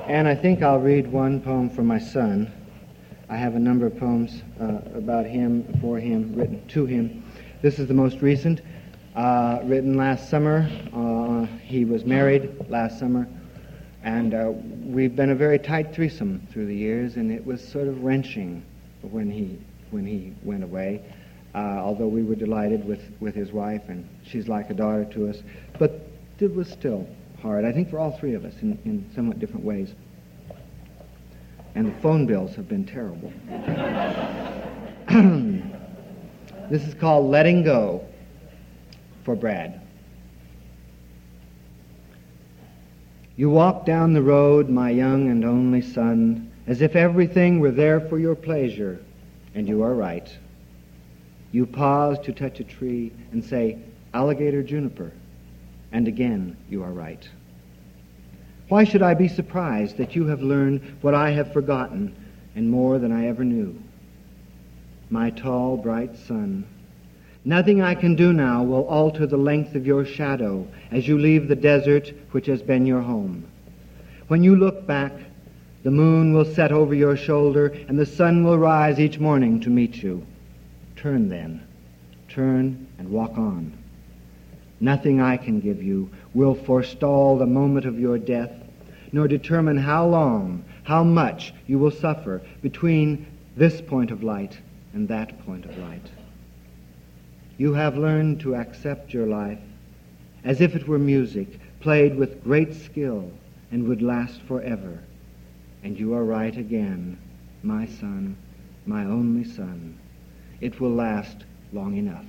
And I think I'll read one poem for my son. I have a number of poems about him, for him, written to him. This is the most recent, written last summer. He was married last summer, and we've been a very tight threesome through the years, and it was sort of wrenching when he went away, although we were delighted with his wife, and she's like a daughter to us. But it was still hard, I think, for all three of us in somewhat different ways. And the phone bills have been terrible. This is called Letting Go for Brad. You walk down the road, my young and only son, as if everything were there for your pleasure, and you are right. You pause to touch a tree and say, alligator juniper, and again you are right. Why should I be surprised that you have learned what I have forgotten and more than I ever knew? My tall, bright son, nothing I can do now will alter the length of your shadow as you leave the desert which has been your home. When you look back, the moon will set over your shoulder and the sun will rise each morning to meet you. Turn then, turn and walk on. Nothing I can give you will forestall the moment of your death, nor determine how long, how much you will suffer between this point of light and that point of light. You have learned to accept your life as if it were music, played with great skill and would last forever. And you are right again, my son, my only son. It will last long enough.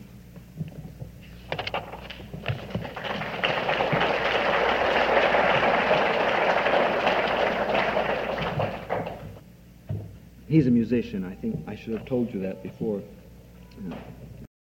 He's a musician. I think I should have told you that before.